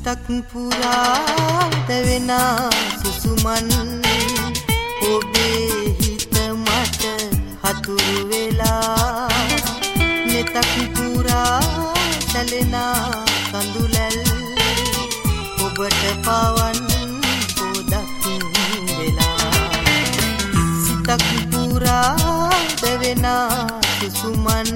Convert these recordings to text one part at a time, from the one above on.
සිතක් පුරා දැවෙන සුසුමන් ඔබේ හිත මට හතුරු වෙලා මෙතක් පුරා සැලෙන කඳුලැල් ඔබට පවන් පොදක් වෙලා සිතක් පුරා දැවෙන සුසුමන්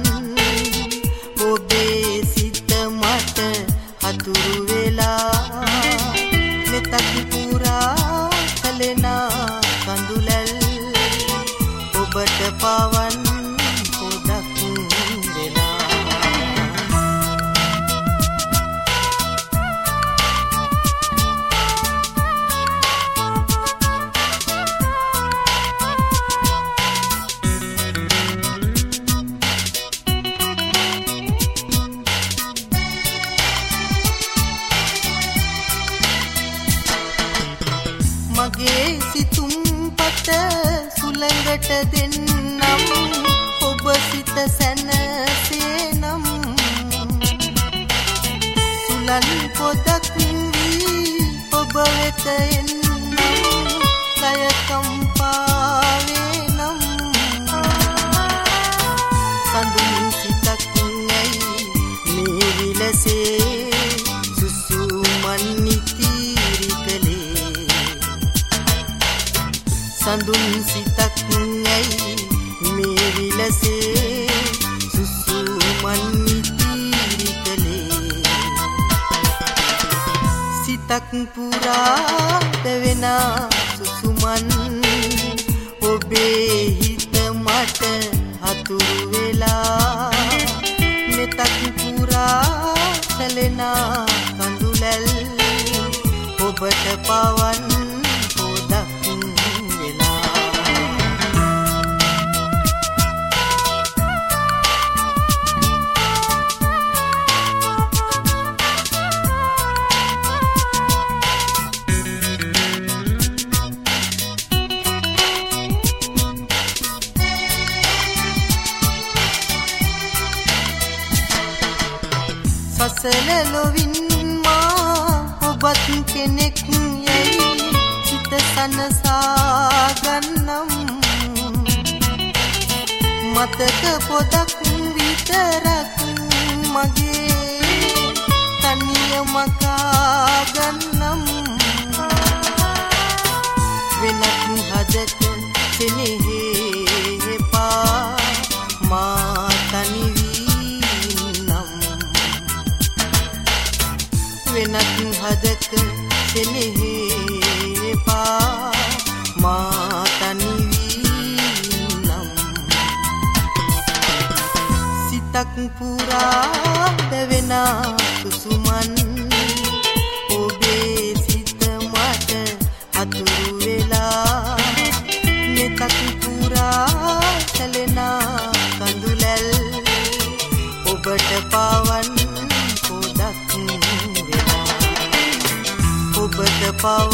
ඔබේ සිත මට හතුරු වෙලා මෙතක් පුරා සැලෙන කඳුලැල් ඔබට පවන් පොදක් වෙලා මගේ සිතුම් පත සුළඟට දෙන්නම් ඔබ සිත සැනසේනම් සුළං පොදක් වී ඔබ වෙත එන්නම් කය කම්පාවේනම් සඳුන් සිතක් ඇයි මේ විලසේ සුසුමන් නිතිරි කළේ සඳුන් සිතක් ඇයි මේ විලසේ සුසුමන් නිතිරි කළේ සිතක් පුරා දැවෙන සුසුමන් ඔබේ හිත මට හතුරු වෙලා මෙතක් පුරා සැලෙන කඳුලැල් ඔබට පවන් පොදක් සසල ලොවින් මා ඔබත් කෙනෙක් යයි සිත සනසා ගන්නම් මතක පොදක් විතරක් මගේ තනිය මකා ගන්නම් වෙනත් හදක සෙනෙහේ පා මා තනි වෙනත් හදක සෙනෙහේ පා මා තනි වීනම් සිතක් පුරා දැවෙන සුසුමන් ඔබේ සිත මට හතුරු වෙලා මෙතක් පුරා සැලෙන කඳුලැල් ඔබට පවන් පොදක් ඔබට පවන්